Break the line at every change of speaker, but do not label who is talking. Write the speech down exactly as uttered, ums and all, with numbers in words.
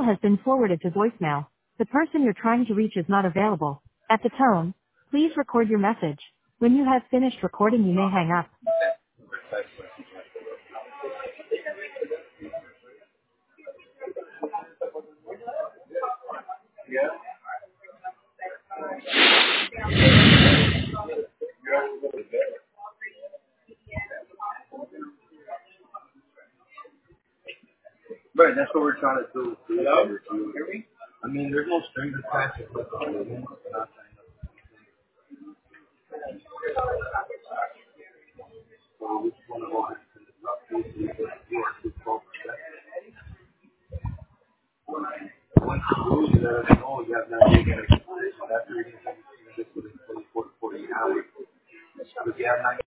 has been forwarded to voicemail. The person you're trying to reach is not available. At the tone, please record your message. When you have finished recording, you may hang up.
Right, that's what we're trying to do. Hello? I mean, there's no strings attached.